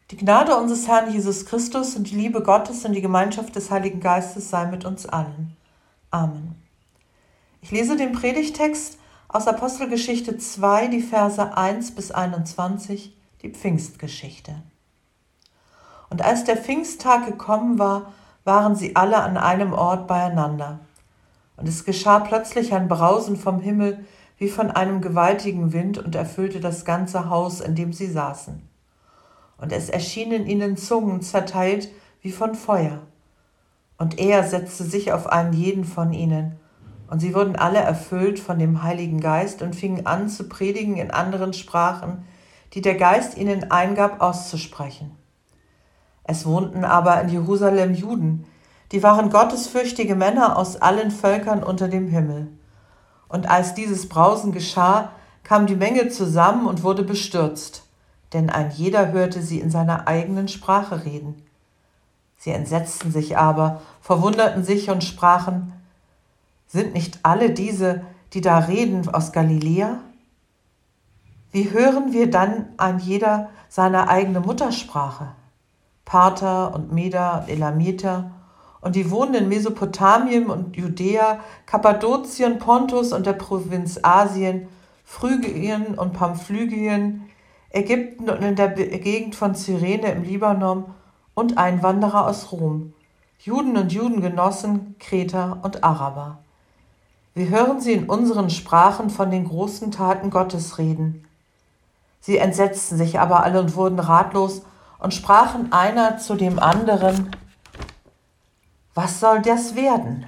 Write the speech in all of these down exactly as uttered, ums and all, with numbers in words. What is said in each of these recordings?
Die Gnade unseres Herrn Jesus Christus und die Liebe Gottes und die Gemeinschaft des Heiligen Geistes sei mit uns allen. Amen. Ich lese den Predigtext aus Apostelgeschichte zwei, die Verse eins bis einundzwanzig, die Pfingstgeschichte. Und als der Pfingsttag gekommen war, waren sie alle an einem Ort beieinander. Und es geschah plötzlich ein Brausen vom Himmel wie von einem gewaltigen Wind und erfüllte das ganze Haus, in dem sie saßen. Und es erschienen ihnen Zungen zerteilt wie von Feuer. Und er setzte sich auf einen jeden von ihnen. Und sie wurden alle erfüllt von dem Heiligen Geist und fingen an zu predigen in anderen Sprachen, die der Geist ihnen eingab auszusprechen. Es wohnten aber in Jerusalem Juden, die waren gottesfürchtige Männer aus allen Völkern unter dem Himmel. Und als dieses Brausen geschah, kam die Menge zusammen und wurde bestürzt, denn ein jeder hörte sie in seiner eigenen Sprache reden. Sie entsetzten sich aber, verwunderten sich und sprachen: Sind nicht alle diese, die da reden, aus Galiläa? Wie hören wir dann ein jeder seine eigene Muttersprache? Parther und Meder und Elamiter, und die wohnen in Mesopotamien und Judäa, Kappadokien, Pontus und der Provinz Asien, Phrygien und Pamphylien, Ägypten und in der Gegend von Cyrene im Libanon und Einwanderer aus Rom, Juden und Judengenossen, Kreter und Araber. Wir hören sie in unseren Sprachen von den großen Taten Gottes reden. Sie entsetzten sich aber alle und wurden ratlos und sprachen einer zu dem anderen: Was soll das werden?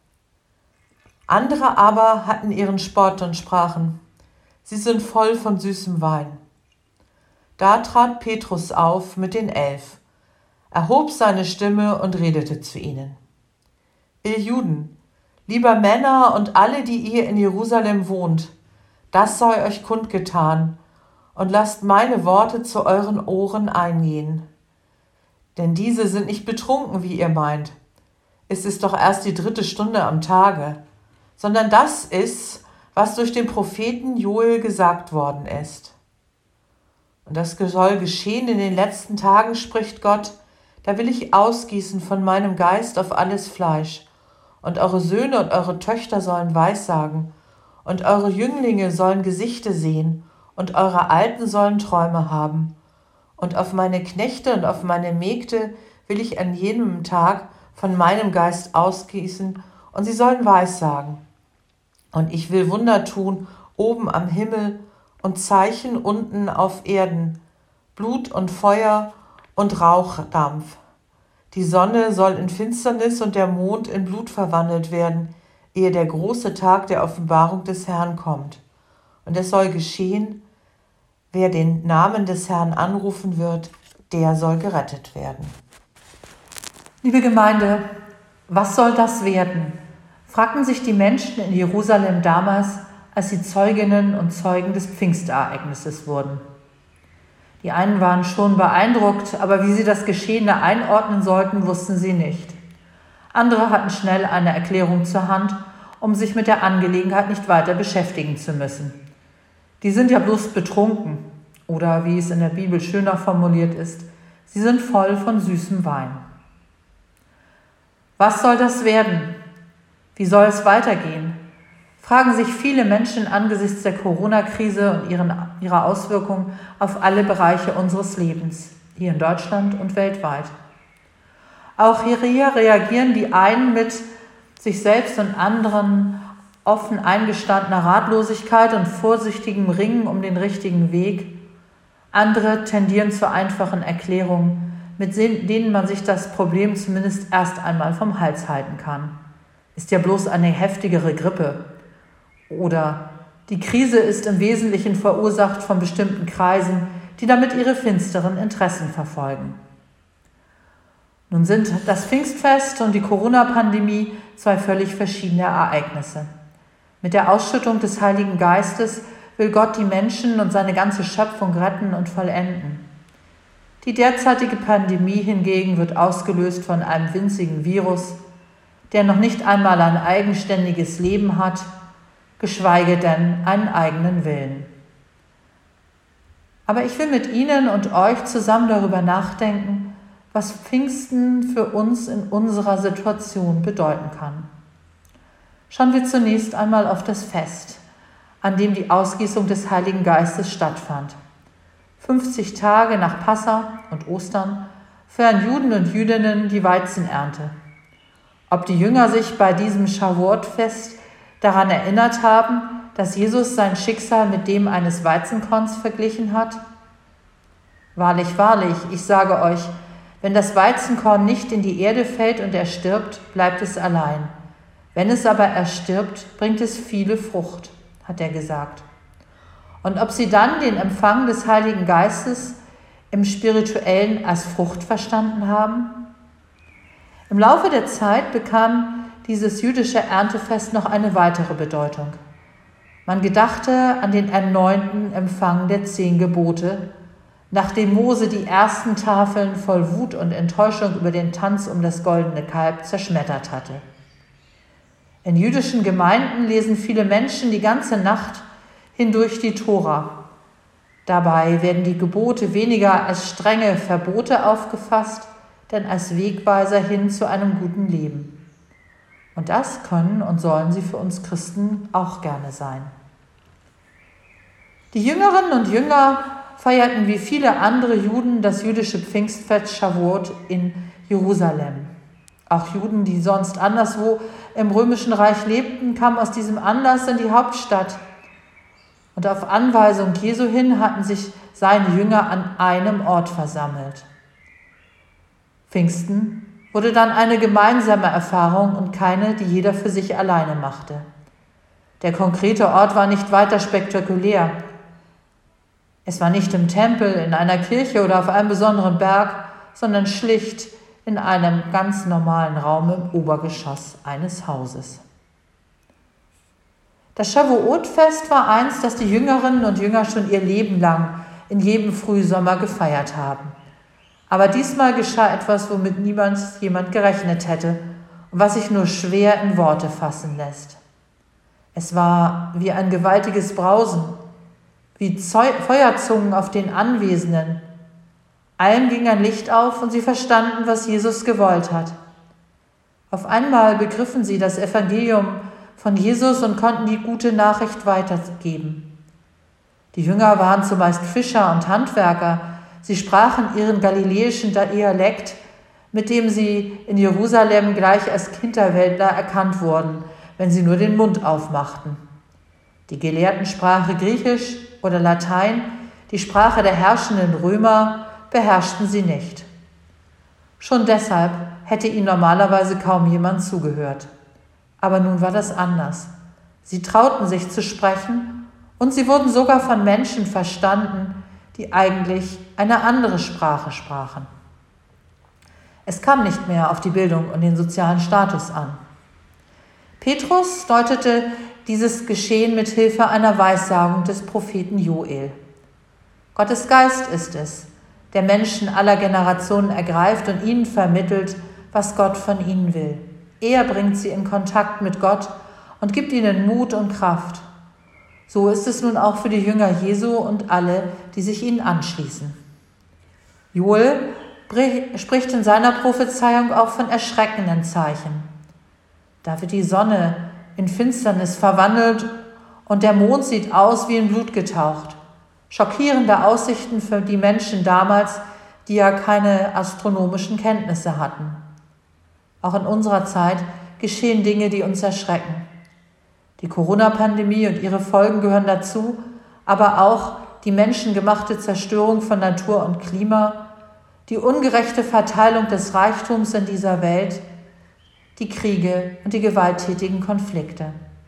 Andere aber hatten ihren Spott und sprachen: Sie sind voll von süßem Wein. Da trat Petrus auf mit den Elf, erhob seine Stimme und redete zu ihnen: Ihr Juden, lieber Männer und alle, die ihr in Jerusalem wohnt, das sei euch kundgetan, und lasst meine Worte zu euren Ohren eingehen. Denn diese sind nicht betrunken, wie ihr meint. Es ist doch erst die dritte Stunde am Tage, sondern das ist, was durch den Propheten Joel gesagt worden ist. Und das soll geschehen in den letzten Tagen, spricht Gott, da will ich ausgießen von meinem Geist auf alles Fleisch, und eure Söhne und eure Töchter sollen Weissagen, und eure Jünglinge sollen Gesichte sehen, und eure Alten sollen Träume haben. Und auf meine Knechte und auf meine Mägde will ich an jenem Tag von meinem Geist ausgießen, und sie sollen Weissagen. Und ich will Wunder tun oben am Himmel und Zeichen unten auf Erden, Blut und Feuer und Rauchdampf. Die Sonne soll in Finsternis und der Mond in Blut verwandelt werden, ehe der große Tag der Offenbarung des Herrn kommt. Und es soll geschehen, wer den Namen des Herrn anrufen wird, der soll gerettet werden. Liebe Gemeinde, was soll das werden? Fragten sich die Menschen in Jerusalem damals, als sie Zeuginnen und Zeugen des Pfingstereignisses wurden. Die einen waren schon beeindruckt, aber wie sie das Geschehene einordnen sollten, wussten sie nicht. Andere hatten schnell eine Erklärung zur Hand, um sich mit der Angelegenheit nicht weiter beschäftigen zu müssen. Die sind ja bloß betrunken, oder wie es in der Bibel schöner formuliert ist, sie sind voll von süßem Wein. Was soll das werden? Wie soll es weitergehen? Fragen sich viele Menschen angesichts der Corona-Krise und ihren, ihrer Auswirkungen auf alle Bereiche unseres Lebens, hier in Deutschland und weltweit. Auch hier reagieren die einen mit sich selbst und anderen offen eingestandener Ratlosigkeit und vorsichtigem Ringen um den richtigen Weg. Andere tendieren zu einfachen Erklärungen, mit denen man sich das Problem zumindest erst einmal vom Hals halten kann. Ist ja bloß eine heftigere Grippe. Oder die Krise ist im Wesentlichen verursacht von bestimmten Kreisen, die damit ihre finsteren Interessen verfolgen. Nun sind das Pfingstfest und die Corona-Pandemie zwei völlig verschiedene Ereignisse. Mit der Ausschüttung des Heiligen Geistes will Gott die Menschen und seine ganze Schöpfung retten und vollenden. Die derzeitige Pandemie hingegen wird ausgelöst von einem winzigen Virus, der noch nicht einmal ein eigenständiges Leben hat, geschweige denn einen eigenen Willen. Aber ich will mit Ihnen und euch zusammen darüber nachdenken, was Pfingsten für uns in unserer Situation bedeuten kann. Schauen wir zunächst einmal auf das Fest, an dem die Ausgießung des Heiligen Geistes stattfand. fünfzig Tage nach Passa und Ostern feiern Juden und Jüdinnen die Weizenernte. Ob die Jünger sich bei diesem Shavuot-Fest daran erinnert haben, dass Jesus sein Schicksal mit dem eines Weizenkorns verglichen hat? Wahrlich, wahrlich, ich sage euch, wenn das Weizenkorn nicht in die Erde fällt und erstirbt, bleibt es allein. Wenn es aber erstirbt, bringt es viele Frucht, hat er gesagt. Und ob sie dann den Empfang des Heiligen Geistes im Spirituellen als Frucht verstanden haben? Im Laufe der Zeit bekam dieses jüdische Erntefest noch eine weitere Bedeutung. Man gedachte an den erneuten Empfang der zehn Gebote, nachdem Mose die ersten Tafeln voll Wut und Enttäuschung über den Tanz um das goldene Kalb zerschmettert hatte. In jüdischen Gemeinden lesen viele Menschen die ganze Nacht hindurch die Tora. Dabei werden die Gebote weniger als strenge Verbote aufgefasst, denn als Wegweiser hin zu einem guten Leben. Und das können und sollen sie für uns Christen auch gerne sein. Die Jüngerinnen und Jünger feierten wie viele andere Juden das jüdische Pfingstfest Shavuot in Jerusalem. Auch Juden, die sonst anderswo im Römischen Reich lebten, kamen aus diesem Anlass in die Hauptstadt. Und auf Anweisung Jesu hin hatten sich seine Jünger an einem Ort versammelt. Pfingsten wurde dann eine gemeinsame Erfahrung und keine, die jeder für sich alleine machte. Der konkrete Ort war nicht weiter spektakulär. Es war nicht im Tempel, in einer Kirche oder auf einem besonderen Berg, sondern schlicht in einem ganz normalen Raum im Obergeschoss eines Hauses. Das Shavuot-Fest war eins, das die Jüngerinnen und Jünger schon ihr Leben lang in jedem Frühsommer gefeiert haben. Aber diesmal geschah etwas, womit niemals jemand gerechnet hätte und was sich nur schwer in Worte fassen lässt. Es war wie ein gewaltiges Brausen, wie Zeu- Feuerzungen auf den Anwesenden. Allen ging ein Licht auf und sie verstanden, was Jesus gewollt hat. Auf einmal begriffen sie das Evangelium von Jesus und konnten die gute Nachricht weitergeben. Die Jünger waren zumeist Fischer und Handwerker. Sie sprachen ihren galiläischen Dialekt, mit dem sie in Jerusalem gleich als Hinterwäldler erkannt wurden, wenn sie nur den Mund aufmachten. Die Gelehrten sprachen Griechisch oder Latein, die Sprache der herrschenden Römer beherrschten sie nicht. Schon deshalb hätte ihnen normalerweise kaum jemand zugehört. Aber nun war das anders. Sie trauten sich zu sprechen und sie wurden sogar von Menschen verstanden, die eigentlich eine andere Sprache sprachen. Es kam nicht mehr auf die Bildung und den sozialen Status an. Petrus deutete dieses Geschehen mit Hilfe einer Weissagung des Propheten Joel. Gottes Geist ist es, der Menschen aller Generationen ergreift und ihnen vermittelt, was Gott von ihnen will. Er bringt sie in Kontakt mit Gott und gibt ihnen Mut und Kraft. So ist es nun auch für die Jünger Jesu und alle, die sich ihnen anschließen. Joel spricht in seiner Prophezeiung auch von erschreckenden Zeichen. Da wird die Sonne in Finsternis verwandelt und der Mond sieht aus wie in Blut getaucht. Schockierende Aussichten für die Menschen damals, die ja keine astronomischen Kenntnisse hatten. Auch in unserer Zeit geschehen Dinge, die uns erschrecken. Die Corona-Pandemie und ihre Folgen gehören dazu, aber auch die menschengemachte Zerstörung von Natur und Klima, die ungerechte Verteilung des Reichtums in dieser Welt, die Kriege und die gewalttätigen Konflikte.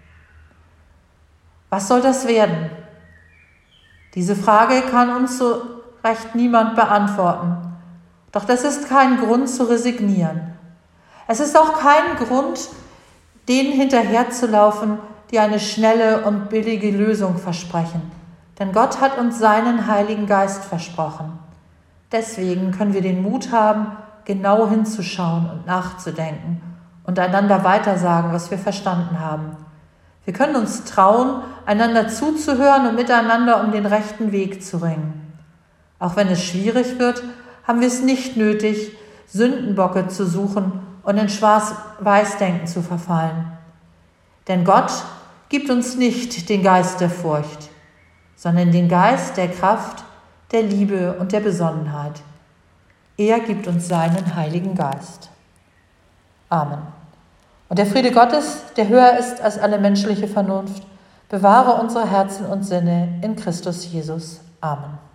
Was soll das werden? Diese Frage kann uns so recht niemand beantworten. Doch das ist kein Grund zu resignieren. Es ist auch kein Grund, denen hinterherzulaufen, die eine schnelle und billige Lösung versprechen. Denn Gott hat uns seinen Heiligen Geist versprochen. Deswegen können wir den Mut haben, genau hinzuschauen und nachzudenken und einander weitersagen, was wir verstanden haben. Wir können uns trauen, einander zuzuhören und miteinander um den rechten Weg zu ringen. Auch wenn es schwierig wird, haben wir es nicht nötig, Sündenbocke zu suchen und in Schwarz-Weiß-Denken zu verfallen. Denn Gott gibt uns nicht den Geist der Furcht, sondern den Geist der Kraft, der Liebe und der Besonnenheit. Er gibt uns seinen Heiligen Geist. Amen. Und der Friede Gottes, der höher ist als alle menschliche Vernunft, bewahre unsere Herzen und Sinne in Christus Jesus. Amen.